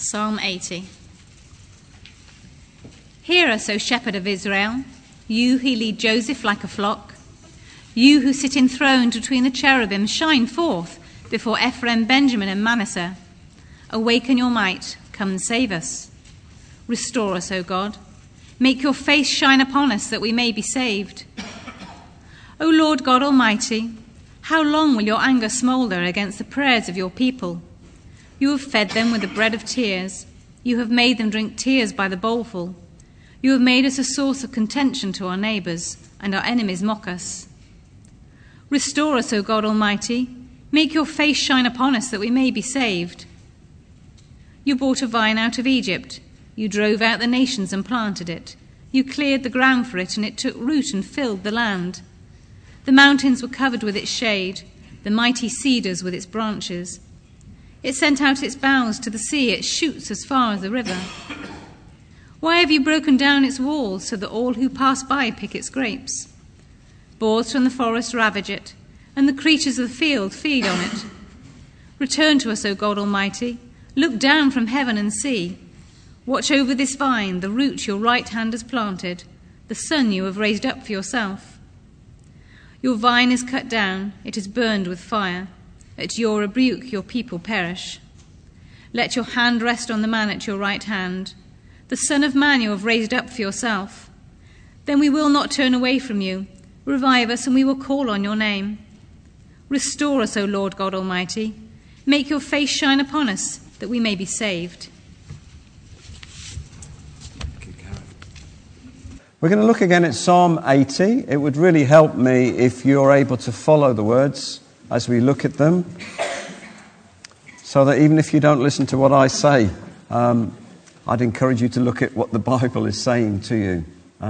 Psalm 80. Hear us, O shepherd of Israel, you who lead Joseph like a flock. You who sit enthroned between the cherubim, shine forth before Ephraim, Benjamin and Manasseh. Awaken your might, come and save us. Restore us, O God. Make your face shine upon us that we may be saved. O Lord God Almighty, how long will your anger smoulder against the prayers of your people? You have fed them with the bread of tears. You have made them drink tears by the bowlful. You have made us a source of contention to our neighbours, and our enemies mock us. Restore us, O God Almighty. Make your face shine upon us that we may be saved. You brought a vine out of Egypt. You drove out the nations and planted it. You cleared the ground for it, and it took root and filled the land. The mountains were covered with its shade, the mighty cedars with its branches. It sent out its boughs to the sea, its shoots as far as the river. Why have you broken down its walls so that all who pass by pick its grapes? Boars from the forest ravage it, and the creatures of the field feed on it. Return to us, O God Almighty. Look down from heaven and see. Watch over this vine, the root your right hand has planted, the son you have raised up for yourself. Your vine is cut down, it is burned with fire. At your rebuke your people perish. Let your hand rest on the man at your right hand, the Son of Man you have raised up for yourself. Then we will not turn away from you. Revive us and we will call on your name. Restore us, O Lord God Almighty. Make your face shine upon us that we may be saved. We're going to look again at Psalm 80. It would really help me if you're able to follow the words as we look at them, so that even if you don't listen to what I say, I'd encourage you to look at what the Bible is saying to you.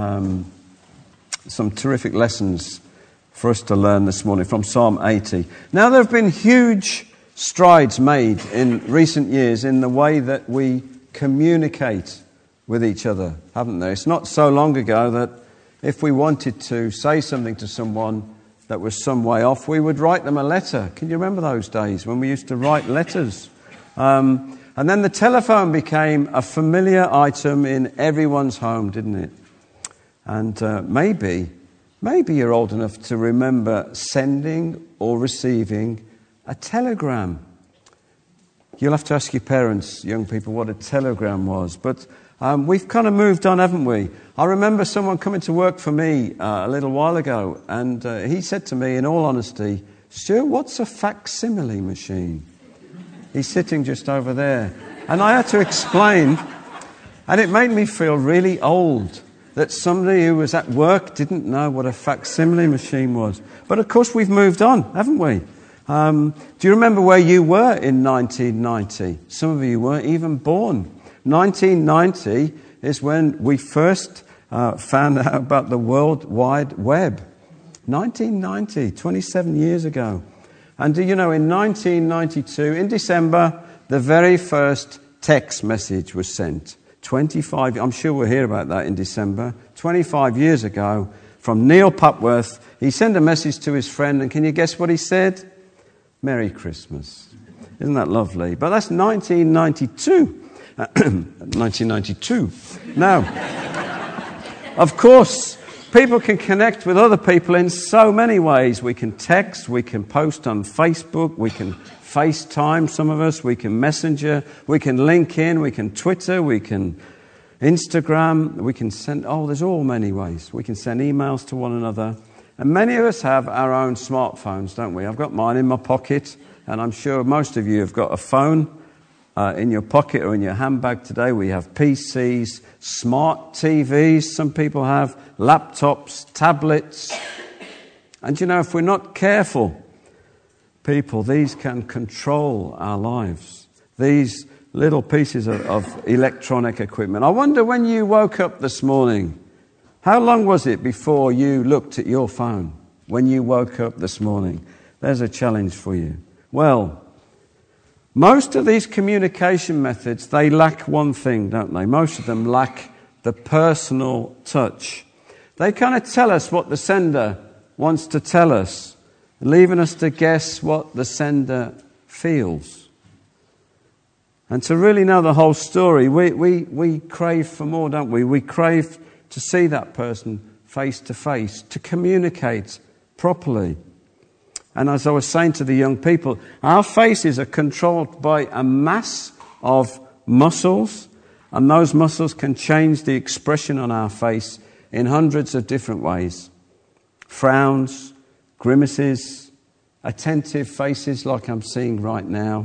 Some terrific lessons for us to learn this morning from Psalm 80. Now, there have been huge strides made in recent years in the way that we communicate with each other, haven't there? It's not so long ago that if we wanted to say something to someone that was some way off, we would write them a letter. Can you remember those days when we used to write letters? And then the telephone became a familiar item in everyone's home, didn't it? And maybe you're old enough to remember sending or receiving a telegram. You'll have to ask your parents, young people, what a telegram was. But we've kind of moved on, haven't we? I remember someone coming to work for me a little while ago, and he said to me, in all honesty, "Stuart, what's a facsimile machine?" He's sitting just over there. And I had to explain, and it made me feel really old that somebody who was at work didn't know what a facsimile machine was. But of course we've moved on, haven't we? Do you remember where you were in 1990? Some of you weren't even born. 1990 is when we first found out about the World Wide Web. 1990, 27 years ago. And do you know, in 1992, in December, the very first text message was sent. I'm sure we'll hear about that in December. 25 years ago, from Neil Papworth, he sent a message to his friend, and can you guess what he said? Merry Christmas. Isn't that lovely? But that's 1992. 1992. Now, of course, people can connect with other people in so many ways. We can text, we can post on Facebook, we can FaceTime, some of us, we can Messenger, we can link in, we can Twitter, we can Instagram, we can send, there's all many ways. We can send emails to one another. And many of us have our own smartphones, don't we? I've got mine in my pocket, and I'm sure most of you have got a phone in your pocket or in your handbag today. We have PCs, smart TVs, some people have laptops, tablets. And you know, if we're not careful, people, these can control our lives. These little pieces of electronic equipment. I wonder, when you woke up this morning, how long was it before you looked at your phone? When you woke up this morning? There's a challenge for you. Well, most of these communication methods, they lack one thing, don't they? Most of them lack the personal touch. They kind of tell us what the sender wants to tell us, leaving us to guess what the sender feels. And to really know the whole story, we crave for more, don't we? We crave to see that person face to face, to communicate properly. And as I was saying to the young people, our faces are controlled by a mass of muscles, and those muscles can change the expression on our face in hundreds of different ways. Frowns, grimaces, attentive faces like I'm seeing right now,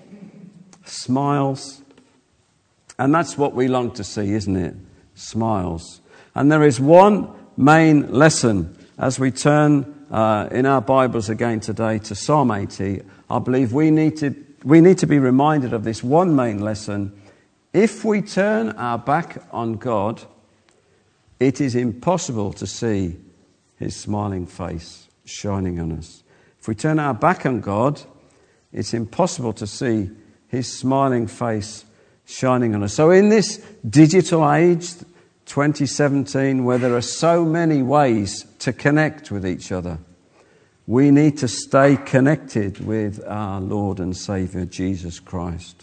smiles. And that's what we long to see, isn't it? Smiles. And there is one main lesson as we turn in our Bibles again today to Psalm 80. I believe we need to be reminded of this one main lesson. If we turn our back on God, it is impossible to see his smiling face shining on us. If we turn our back on God, it's impossible to see his smiling face shining on us. So in this digital age, 2017, where there are so many ways to connect with each other, we need to stay connected with our Lord and Saviour, Jesus Christ.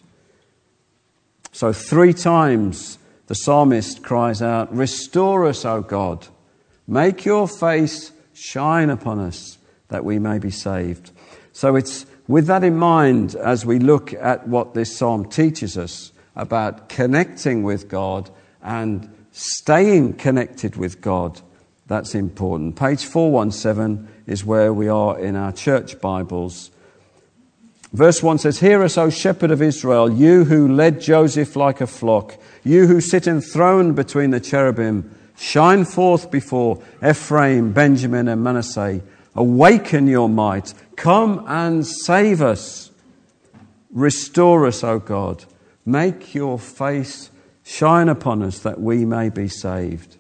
So 3 times the psalmist cries out, "Restore us, O God. Make your face shine upon us, that we may be saved." So it's with that in mind, as we look at what this psalm teaches us about connecting with God and staying connected with God, that's important. Page 417 is where we are in our church Bibles. Verse 1 says, "Hear us, O shepherd of Israel, you who led Joseph like a flock, you who sit enthroned between the cherubim, shine forth before Ephraim, Benjamin, and Manasseh. Awaken your might. Come and save us. Restore us, O God. Make your face shine upon us, that we may be saved."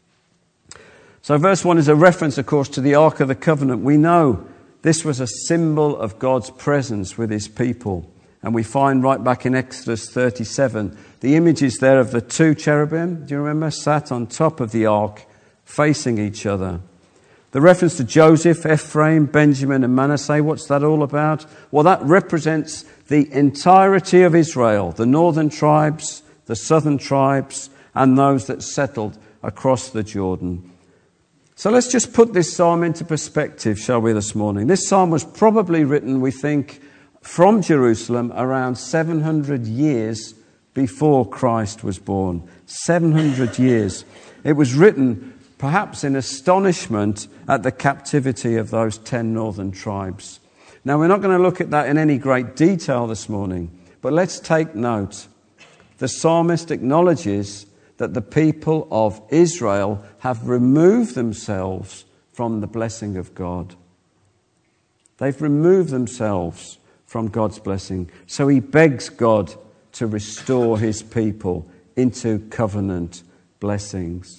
So verse 1 is a reference, of course, to the Ark of the Covenant. We know this was a symbol of God's presence with his people. And we find right back in Exodus 37, the images there of the 2 cherubim, do you remember, sat on top of the ark, facing each other. The reference to Joseph, Ephraim, Benjamin, and Manasseh, what's that all about? Well, that represents the entirety of Israel, the northern tribes, the southern tribes, and those that settled across the Jordan. So let's just put this psalm into perspective, shall we, this morning. This psalm was probably written, we think, from Jerusalem around 700 years before Christ was born. 700 years. It was written perhaps in astonishment at the captivity of those 10 northern tribes. Now, we're not going to look at that in any great detail this morning, but let's take note. The psalmist acknowledges that the people of Israel have removed themselves from the blessing of God. They've removed themselves from God's blessing. So he begs God to restore his people into covenant blessings.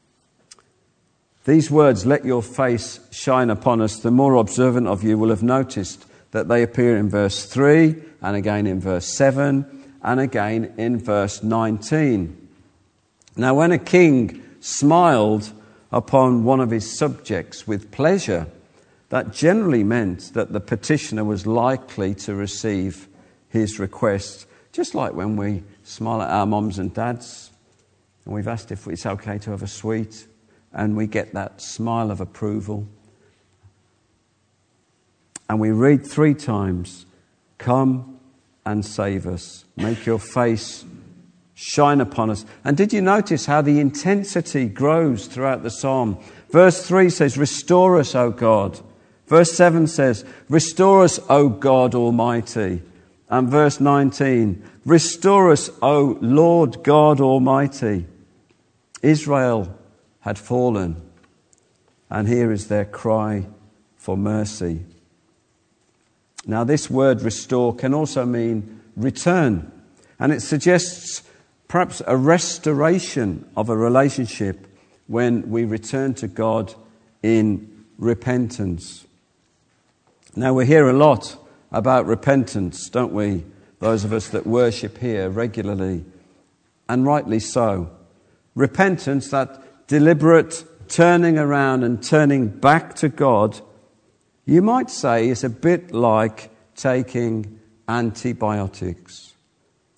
These words, "Let your face shine upon us," the more observant of you will have noticed that they appear in verse 3 and again in verse 7 and again in verse 19. Now, when a king smiled upon one of his subjects with pleasure, that generally meant that the petitioner was likely to receive his request, just like when we smile at our mums and dads and we've asked if it's okay to have a sweet and we get that smile of approval. And we read 3 times, "Come and save us. Make your face shine upon us." And did you notice how the intensity grows throughout the psalm? Verse 3 says, "Restore us, O God." Verse 7 says, "Restore us, O God Almighty." And verse 19, "Restore us, O Lord God Almighty." Israel had fallen, and here is their cry for mercy. Now, this word restore can also mean return, and it suggests perhaps a restoration of a relationship when we return to God in repentance. Now, we hear a lot about repentance, don't we? Those of us that worship here regularly, and rightly so. Repentance, that deliberate turning around and turning back to God, you might say is a bit like taking antibiotics.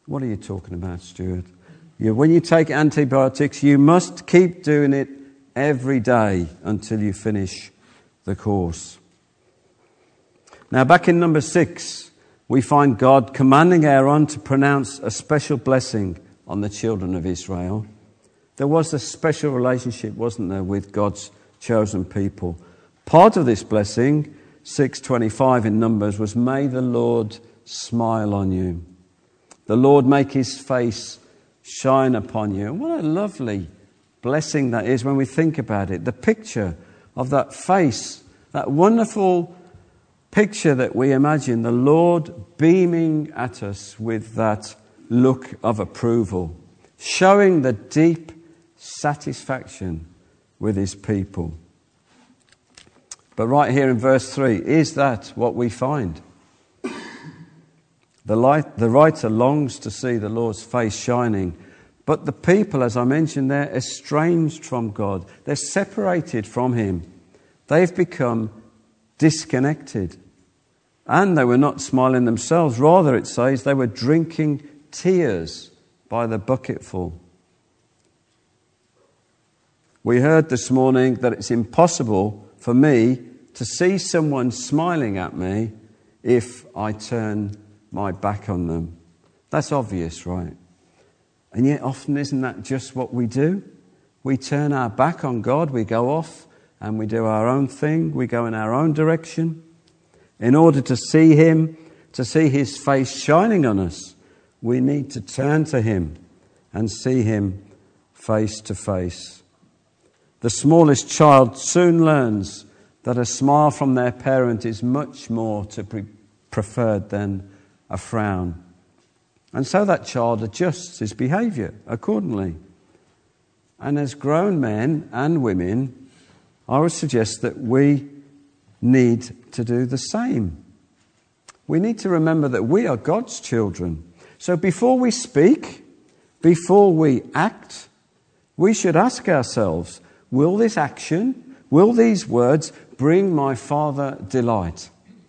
What are you talking about, Stuart? When you take antibiotics, you must keep doing it every day until you finish the course. Now, back in number 6, we find God commanding Aaron to pronounce a special blessing on the children of Israel. There was a special relationship, wasn't there, with God's chosen people. Part of this blessing, 6:25 in Numbers, was, "May the Lord smile on you. The Lord make his face shine upon you." And what a lovely blessing that is when we think about it. The picture of that face, that wonderful picture that we imagine, the Lord beaming at us with that look of approval, showing the deep satisfaction with his people. But right here in verse 3, is that what we find? The writer longs to see the Lord's face shining, but the people, as I mentioned, they're estranged from God. They're separated from him. They've become disconnected. And they were not smiling themselves. Rather, it says, they were drinking tears by the bucketful. We heard this morning that it's impossible for me to see someone smiling at me if I turn my back on them. That's obvious, right? And yet often isn't that just what we do? We turn our back on God, we go off and we do our own thing, we go in our own direction. In order to see him, to see his face shining on us, we need to turn to him and see him face to face. The smallest child soon learns that a smile from their parent is much more to be preferred than a frown. And so that child adjusts his behaviour accordingly. And as grown men and women, I would suggest that we need to do the same. We need to remember that we are God's children. So before we speak, before we act, we should ask ourselves, will this action, will these words bring my Father delight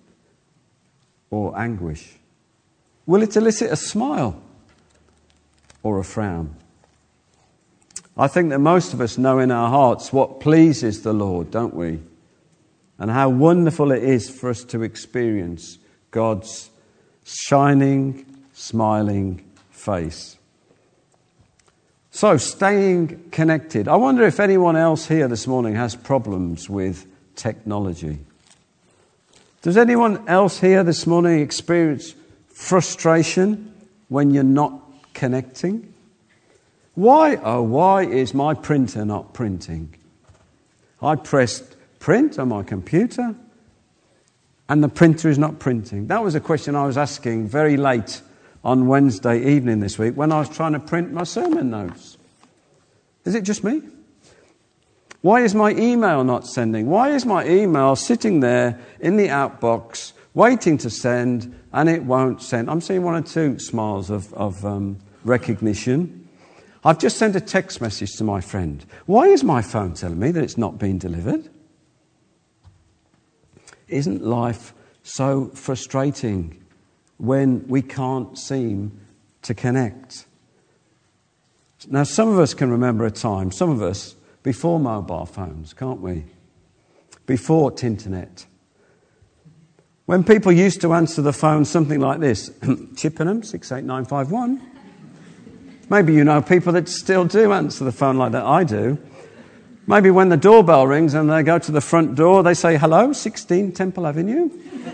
or anguish? Will it elicit a smile or a frown? I think that most of us know in our hearts what pleases the Lord, don't we? And how wonderful it is for us to experience God's shining, smiling face. So, staying connected. I wonder if anyone else here this morning has problems with technology. Does anyone else here this morning experience frustration when you're not connecting? Why is my printer not printing? I pressed print on my computer and the printer is not printing. That was a question I was asking very late on Wednesday evening this week when I was trying to print my sermon notes. Is it just me? Why is my email not sending? Why is my email sitting there in the outbox waiting to send and it won't send? I'm seeing one or two smiles of recognition. I've just sent a text message to my friend. Why is my phone telling me that it's not been delivered? Isn't life so frustrating when we can't seem to connect? Now, some of us can remember a time, some of us, before mobile phones, can't we? Before Tinternet. When people used to answer the phone something like this, Chippenham, 68951. Maybe you know people that still do answer the phone like that. I do. Maybe when the doorbell rings and they go to the front door, they say, "Hello, 16 Temple Avenue."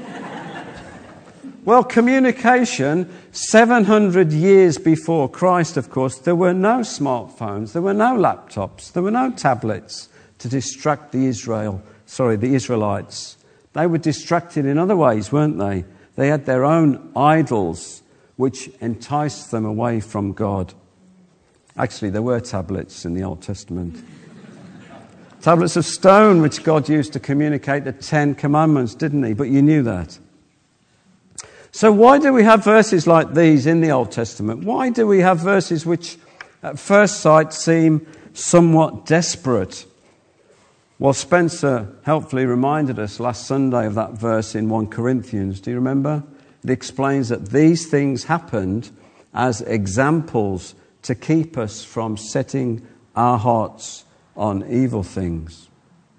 Well, communication, 700 years before Christ, of course, there were no smartphones, there were no laptops, there were no tablets to distract the Israelites. They were distracted in other ways, weren't they? They had their own idols which enticed them away from God. Actually, there were tablets in the Old Testament. Tablets of stone which God used to communicate the 10 Commandments, didn't he? But you knew that. So why do we have verses like these in the Old Testament? Why do we have verses which at first sight seem somewhat desperate? Well, Spencer helpfully reminded us last Sunday of that verse in 1 Corinthians. Do you remember? It explains that these things happened as examples to keep us from setting our hearts on evil things.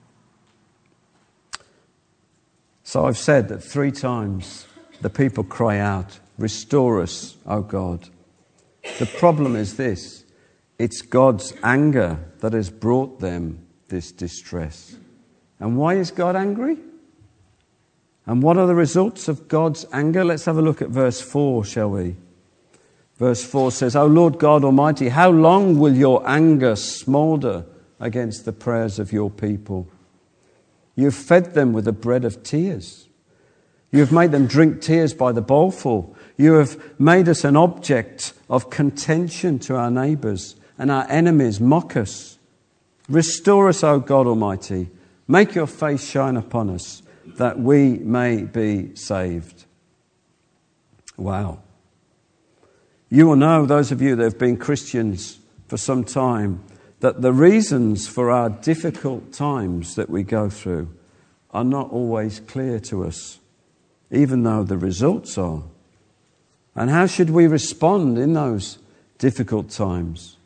So I've said that 3 times the people cry out, "Restore us, O God." The problem is this: it's God's anger that has brought them this distress. And why is God angry? And what are the results of God's anger? Let's have a look at verse 4, shall we? Verse 4 says, "O Lord God Almighty, how long will your anger smoulder against the prayers of your people? You have fed them with the bread of tears. You have made them drink tears by the bowlful. You have made us an object of contention to our neighbours, and our enemies mock us. Restore us, O God Almighty. Make your face shine upon us, that we may be saved." Wow. You will know, those of you that have been Christians for some time, that the reasons for our difficult times that we go through are not always clear to us, even though the results are. And how should we respond in those difficult times?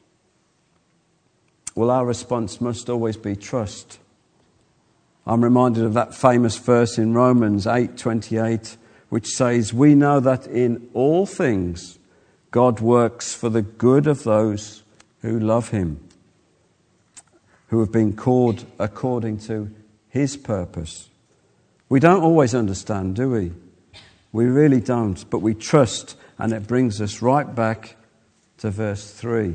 Well, our response must always be trust. I'm reminded of that famous verse in Romans 8:28, which says, "We know that in all things God works for the good of those who love him, who have been called according to his purpose." We don't always understand, do we? We really don't, but we trust, and it brings us right back to verse 3.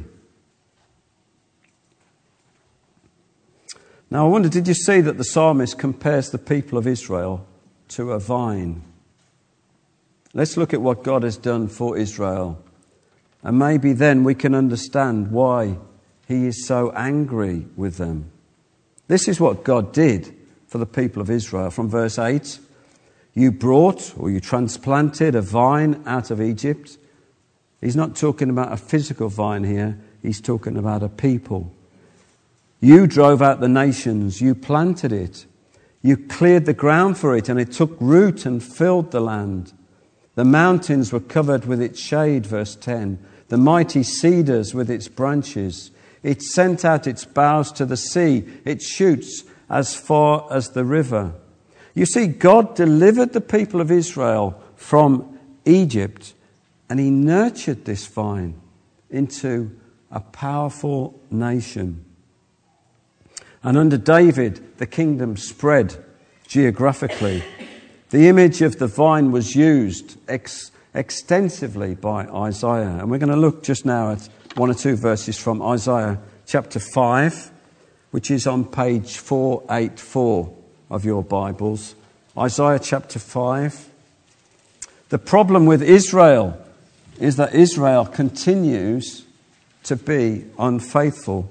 Now I wonder, did you see that the psalmist compares the people of Israel to a vine? Let's look at what God has done for Israel, and maybe then we can understand why he is so angry with them. This is what God did for the people of Israel. From verse 8, "You brought," or you transplanted, "a vine out of Egypt." He's not talking about a physical vine here. He's talking about a people. "You drove out the nations. You planted it. You cleared the ground for it, and it took root and filled the land. The mountains were covered with its shade," verse 10. "The mighty cedars with its branches. It sent out its boughs to the sea, its shoots as far as the river." You see, God delivered the people of Israel from Egypt, and he nurtured this vine into a powerful nation. And under David, the kingdom spread geographically. The image of the vine was used extensively by Isaiah. And we're going to look just now at 1 or 2 verses from Isaiah chapter 5, which is on page 484 of your Bibles. Isaiah chapter 5. The problem with Israel is that Israel continues to be unfaithful.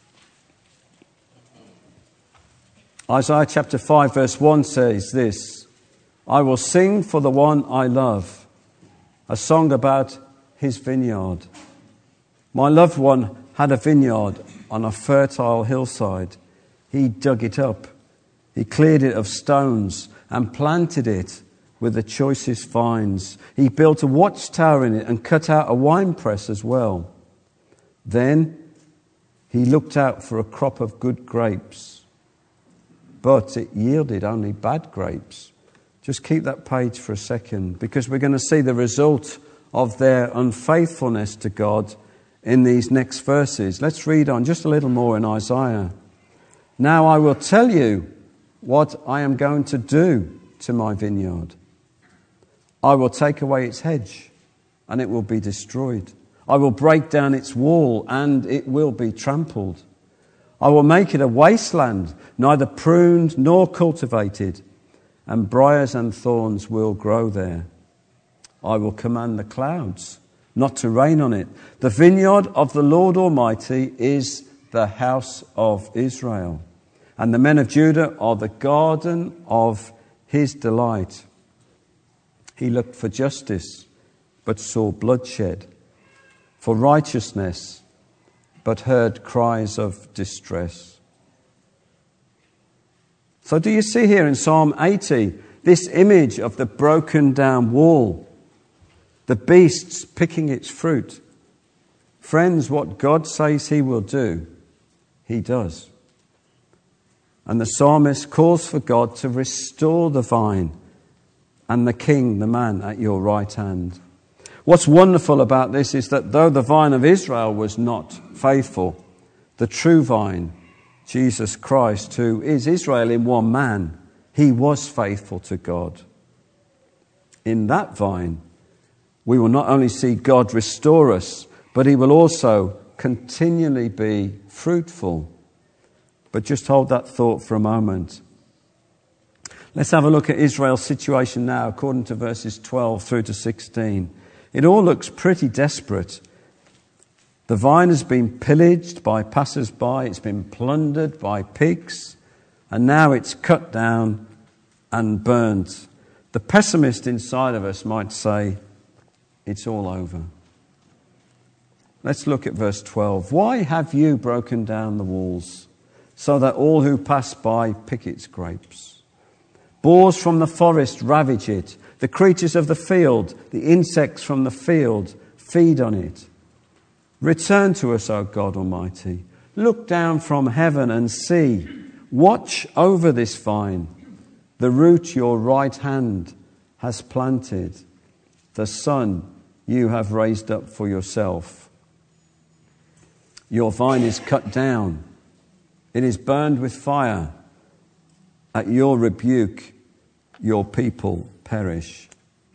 Isaiah chapter 5 verse 1 says this, "I will sing for the one I love, a song about his vineyard. My loved one had a vineyard on a fertile hillside. He dug it up. He cleared it of stones and planted it with the choicest vines. He built a watchtower in it and cut out a winepress as well. Then he looked out for a crop of good grapes, but it yielded only bad grapes." Just keep that page for a second, because we're going to see the result of their unfaithfulness to God in these next verses. Let's read on just a little more in Isaiah. "Now I will tell you what I am going to do to my vineyard. I will take away its hedge, and it will be destroyed. I will break down its wall, and it will be trampled. I will make it a wasteland, neither pruned nor cultivated, and briars and thorns will grow there. I will command the clouds not to rain on it. The vineyard of the Lord Almighty is the house of Israel, and the men of Judah are the garden of his delight. He looked for justice, but saw bloodshed, for righteousness, but heard cries of distress." So do you see here in Psalm 80 this image of the broken down wall? the beasts picking its fruit. Friends, what God says he will do, he does. And the psalmist calls for God to restore the vine and the king, the man at your right hand. What's wonderful about this is that though the vine of Israel was not faithful, the true vine, Jesus Christ, who is Israel in one man, he was faithful to God. In that vine, we will not only see God restore us, but he will also continually be fruitful. But just hold that thought for a moment. Let's have a look at Israel's situation now, according to verses 12 through to 16. It all looks pretty desperate. The vine has been pillaged by passers-by, it's been plundered by pigs, and now it's cut down and burnt. The pessimist inside of us might say, it's all over. Let's look at verse 12. Why have you broken down the walls, so that all who pass by pick its grapes? Boars from the forest ravage it. The creatures of the field, the insects from the field, feed on it. Return to us, O God Almighty. Look down from heaven and see. Watch over this vine, the root your right hand has planted, the son you have raised up for yourself. Your vine is cut down. It is burned with fire. At your rebuke, your people perish.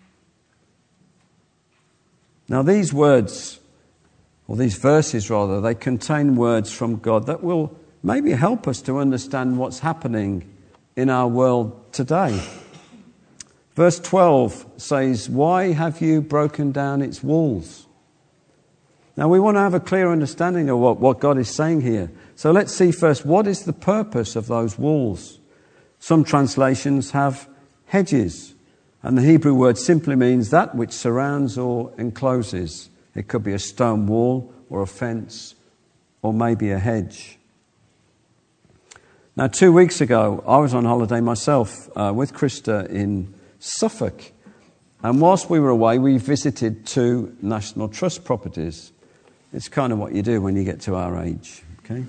Now these words, or these verses rather, they contain words from God that will maybe help us to understand what's happening in our world today. Verse 12 says, why have you broken down its walls? Now we want to have a clear understanding of what God is saying here. So let's see first, what is the purpose of those walls? Some translations have hedges, and the Hebrew word simply means that which surrounds or encloses. It could be a stone wall or a fence or maybe a hedge. Now 2 weeks ago, I was on holiday myself with Krista in Suffolk. And whilst we were away, we visited 2 National Trust properties. It's kind of what you do when you get to our age, okay?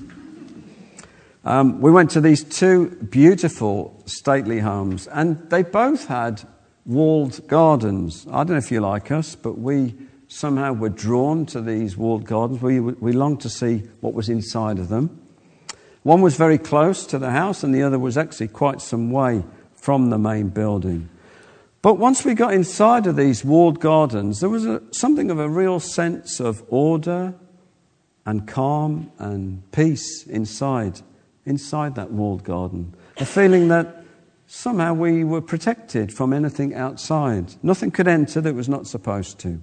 We went to these 2 beautiful, stately homes, and they both had walled gardens. I don't know if you're like us, but we somehow were drawn to these walled gardens. We longed to see what was inside of them. One was very close to the house, and the other was actually quite some way from the main building. But once we got inside of these walled gardens, there was something of a real sense of order and calm and peace inside that walled garden. A feeling that somehow we were protected from anything outside. Nothing could enter that was not supposed to.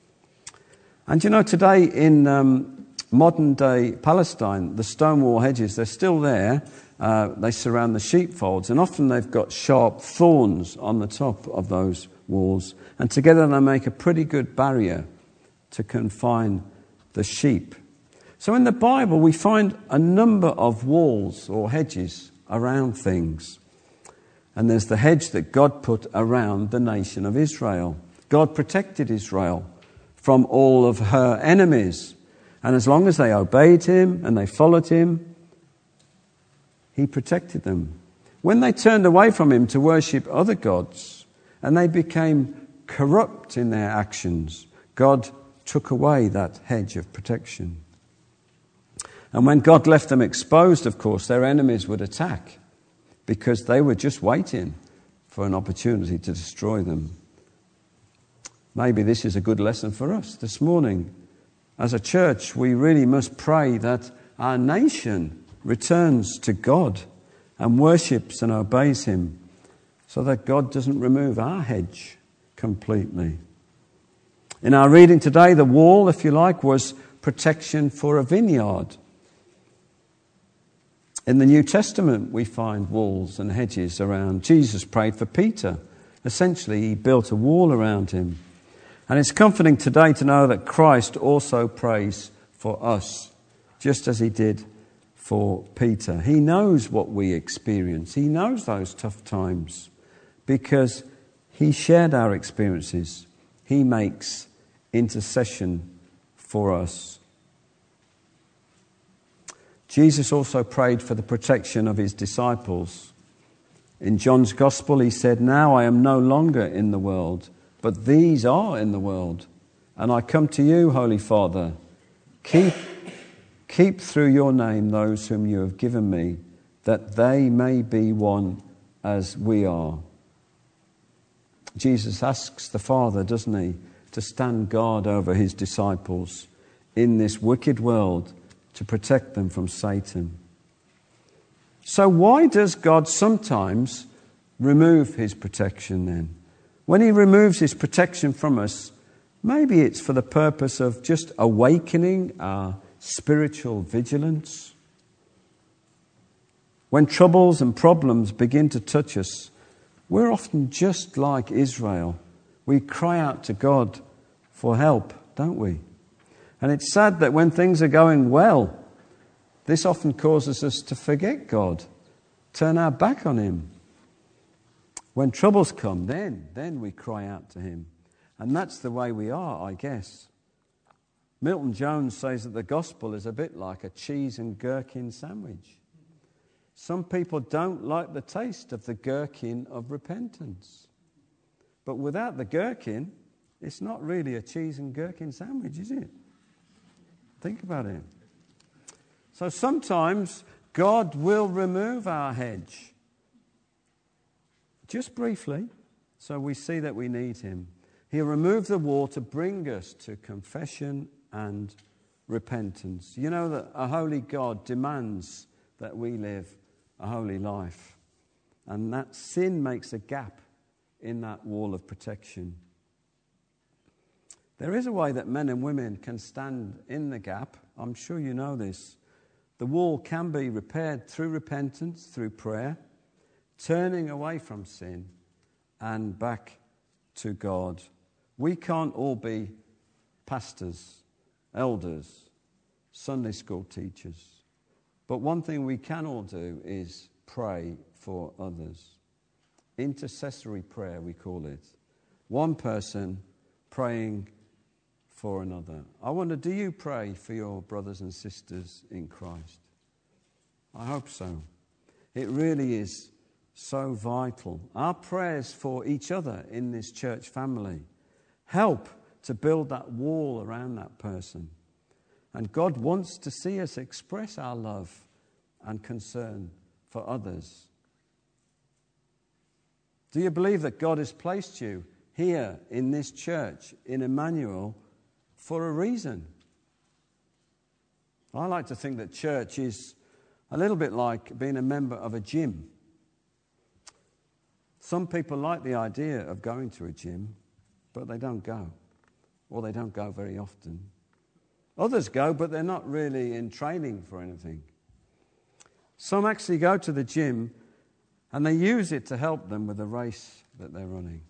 And you know, today in modern day Palestine, the stone wall hedges, they're still there. They surround the sheepfolds, and often they've got sharp thorns on the top of those walls. And together they make a pretty good barrier to confine the sheep. So in the Bible we find a number of walls or hedges around things. And there's the hedge that God put around the nation of Israel. God protected Israel from all of her enemies. And as long as they obeyed him and they followed him, he protected them. When they turned away from him to worship other gods and they became corrupt in their actions, God took away that hedge of protection. And when God left them exposed, of course, their enemies would attack because they were just waiting for an opportunity to destroy them. Maybe this is a good lesson for us this morning. As a church, we really must pray that our nation returns to God and worships and obeys him so that God doesn't remove our hedge completely. In our reading today, the wall, if you like, was protection for a vineyard. In the New Testament, we find walls and hedges around. Jesus prayed for Peter. Essentially, he built a wall around him. And it's comforting today to know that Christ also prays for us, just as he did for Peter. He knows what we experience. He knows those tough times because he shared our experiences. He makes intercession for us. Jesus also prayed for the protection of his disciples. In John's Gospel, he said, "Now I am no longer in the world, but these are in the world. And I come to you, Holy Father. Keep through your name those whom you have given me, that they may be one as we are." Jesus asks the Father, doesn't he, to stand guard over his disciples in this wicked world, to protect them from Satan. So why does God sometimes remove his protection then? When he removes his protection from us, maybe it's for the purpose of just awakening our spiritual vigilance. When troubles and problems begin to touch us, we're often just like Israel. We cry out to God for help, don't we? And it's sad that when things are going well, this often causes us to forget God, turn our back on him. When troubles come, then we cry out to him. And that's the way we are, I guess. Milton Jones says that the gospel is a bit like a cheese and gherkin sandwich. Some people don't like the taste of the gherkin of repentance. But without the gherkin, it's not really a cheese and gherkin sandwich, is it? Think about it. So sometimes God will remove our hedge, just briefly, so we see that we need him. He'll remove the wall to bring us to confession and repentance. You know that a holy God demands that we live a holy life, and that sin makes a gap in that wall of protection. There is a way that men and women can stand in the gap. I'm sure you know this. The wall can be repaired through repentance, through prayer, turning away from sin and back to God. We can't all be pastors, elders, Sunday school teachers. But one thing we can all do is pray for others. Intercessory prayer, we call it. One person praying for another. I wonder, do you pray for your brothers and sisters in Christ? I hope so. It really is so vital. Our prayers for each other in this church family help to build that wall around that person. And God wants to see us express our love and concern for others. Do you believe that God has placed you here in this church, in Emmanuel, for a reason? I like to think that church is a little bit like being a member of a gym. Some people like the idea of going to a gym, but they don't go, or they don't go very often. Others go, but they're not really in training for anything. Some actually go to the gym and they use it to help them with the race that they're running.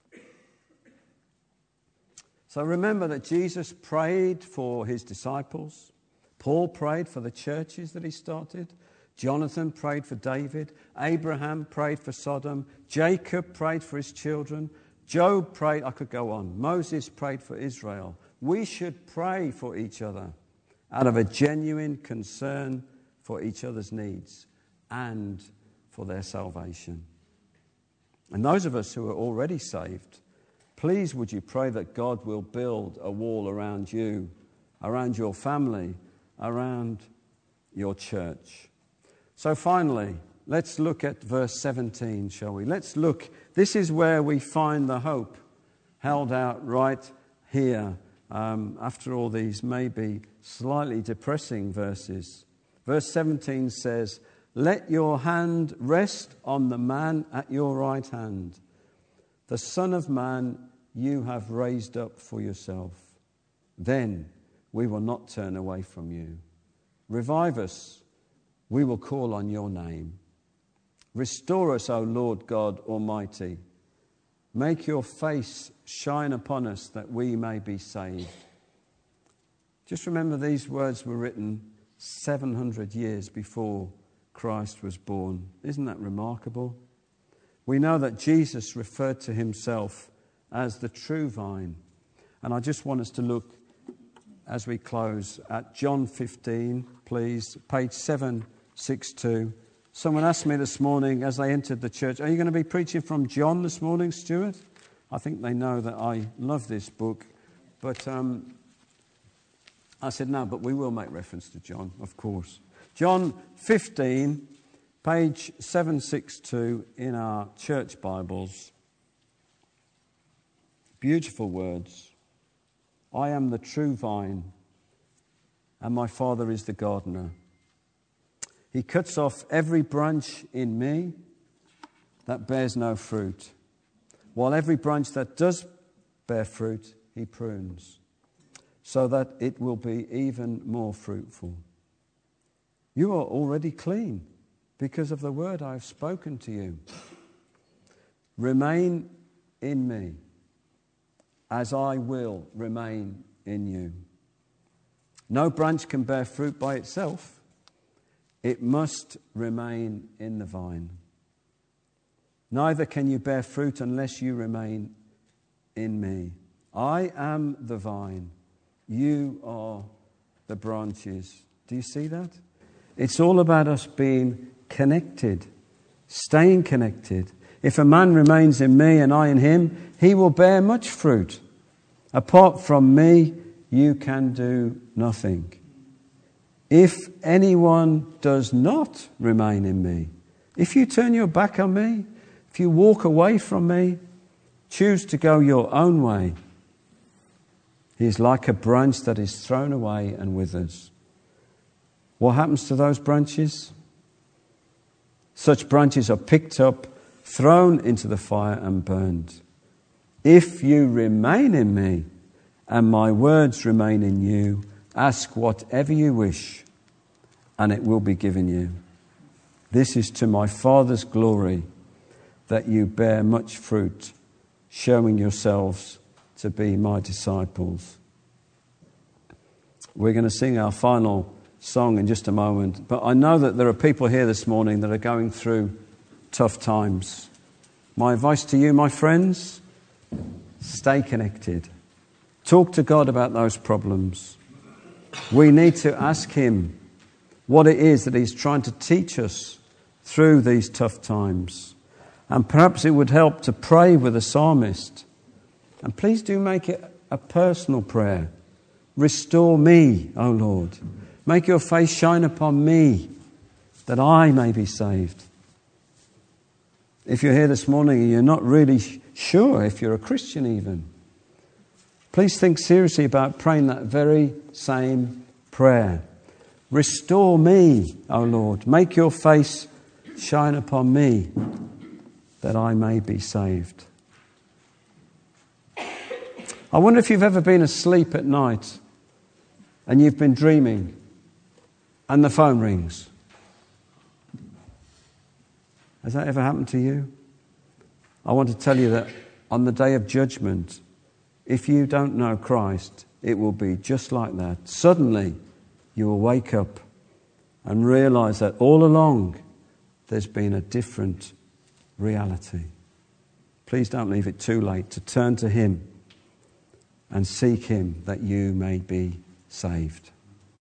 So remember that Jesus prayed for his disciples. Paul prayed for the churches that he started. Jonathan prayed for David. Abraham prayed for Sodom. Jacob prayed for his children. Job prayed, I could go on. Moses prayed for Israel. We should pray for each other out of a genuine concern for each other's needs and for their salvation. And those of us who are already saved, please would you pray that God will build a wall around you, around your family, around your church. So finally, let's look at verse 17, shall we? Let's look. This is where we find the hope held out right here. After all these maybe slightly depressing verses. Verse 17 says, "Let your hand rest on the man at your right hand, the Son of Man you have raised up for yourself. Then we will not turn away from you. Revive us, we will call on your name. Restore us, O Lord God Almighty. Make your face shine upon us that we may be saved." Just remember, these words were written 700 years before Christ was born. Isn't that remarkable? We know that Jesus referred to himself as the true vine. And I just want us to look, as we close, at John 15, please, page 762. Someone asked me this morning as they entered the church, are you going to be preaching from John this morning, Stuart? I think they know that I love this book. But I said, no, but we will make reference to John, of course. John 15, page 762 in our church Bibles. Beautiful words. I am the true vine, and my Father is the gardener. He cuts off every branch in me that bears no fruit, while every branch that does bear fruit, he prunes, so that it will be even more fruitful. You are already clean because of the word I have spoken to you. Remain in me, as I will remain in you. No branch can bear fruit by itself. It must remain in the vine. Neither can you bear fruit unless you remain in me. I am the vine. You are the branches. Do you see that? It's all about us being connected, staying connected. If a man remains in me and I in him, he will bear much fruit. Apart from me, you can do nothing. If anyone does not remain in me, if you turn your back on me, if you walk away from me, choose to go your own way, he is like a branch that is thrown away and withers. What happens to those branches? Such branches are picked up, thrown into the fire and burned. If you remain in me and my words remain in you, ask whatever you wish and it will be given you. This is to my Father's glory, that you bear much fruit, showing yourselves to be my disciples. We're going to sing our final song in just a moment, but I know that there are people here this morning that are going through tough times. My advice to you, my friends, stay connected. Talk to God about those problems. We need to ask him what it is that he's trying to teach us through these tough times. And perhaps it would help to pray with the psalmist. And please do make it a personal prayer. Restore me, O Lord. Make your face shine upon me, that I may be saved. If you're here this morning and you're not really sure if you're a Christian even, please think seriously about praying that very same prayer. Restore me, O Lord. Make your face shine upon me, that I may be saved. I wonder if you've ever been asleep at night and you've been dreaming and the phone rings. Has that ever happened to you? I want to tell you that on the day of judgment, if you don't know Christ, it will be just like that. Suddenly, you will wake up and realize that all along there's been a different reality. Please don't leave it too late to turn to him and seek him that you may be saved.